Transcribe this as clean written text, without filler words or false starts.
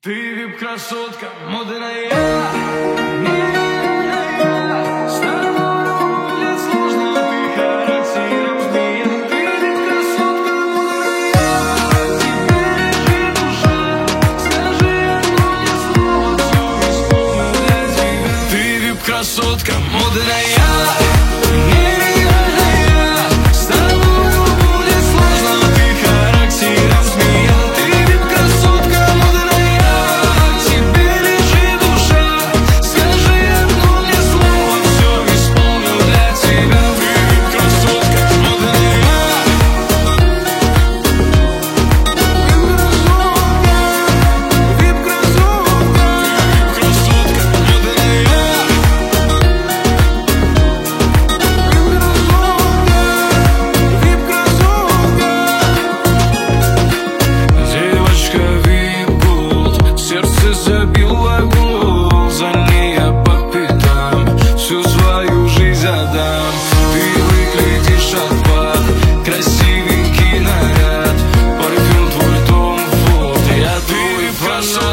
Ты вип-красотка, модная, нереальная. С тобой будет сложно, ты характером змея. Ты вип-красотка, модная, тебе лежит душа. Скажи одно мне слово, все исполню для тебя. Ты вип-красотка, модная. Забила гул, за ней я по пятам, всю свою жизнь отдам. Ты выглядишь отпад, красивенький наряд, парфюм твой Том Форд, я твой фанат.